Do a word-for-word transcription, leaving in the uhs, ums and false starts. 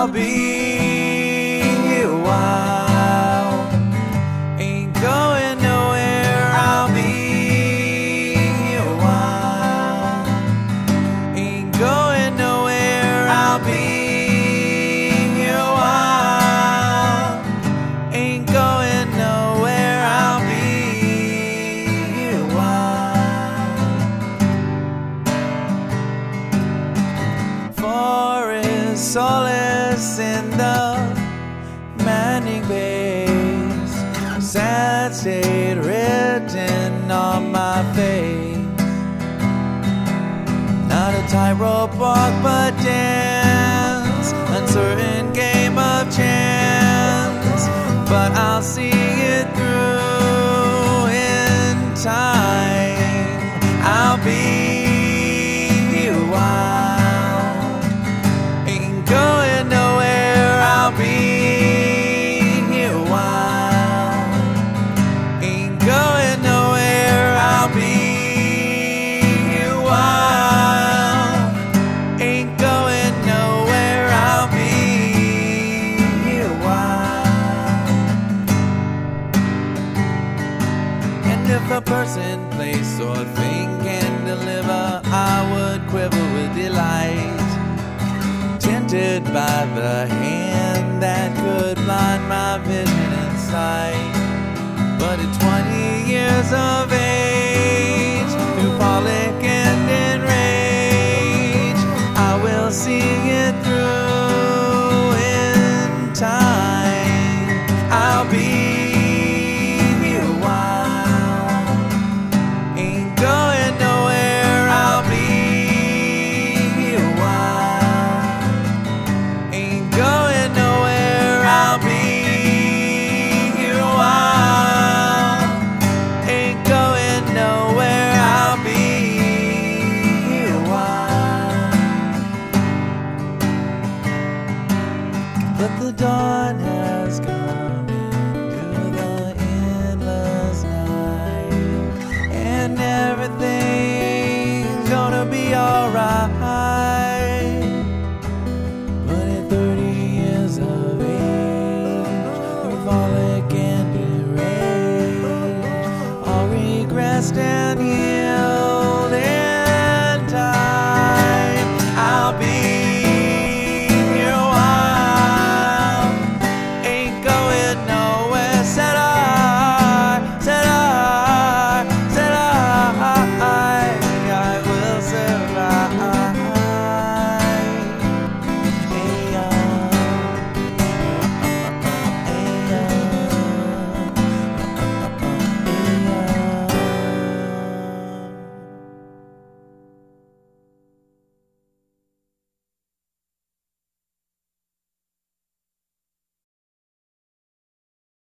I'll be here a while. Ain't going nowhere, I'll be here a while. Ain't going nowhere, I'll be here a while. Ain't going nowhere, I'll be here a while. Forest solace in the Manning Bays, sad state written on my face. Not a tightrope walk, but dance, uncertain game of chance. But I'll see it through in time. I'll be here a while. Ain't going nowhere, I'll be here a while. Ain't going nowhere, I'll be here a while. Ain't going nowhere, I'll be here a while. And if a person, place, or thing can deliver, I would quiver with delight, tinted by the hand that could blind my vision and sight. But at twenty years of age, through frolic and enrage, I will see it through in time. I'll be here a while. Ain't going nowhere, I'll be here a while. Ain't going nowhere, I'll be here a while. Ain't going nowhere, I'll be here a while. But the dawn has come.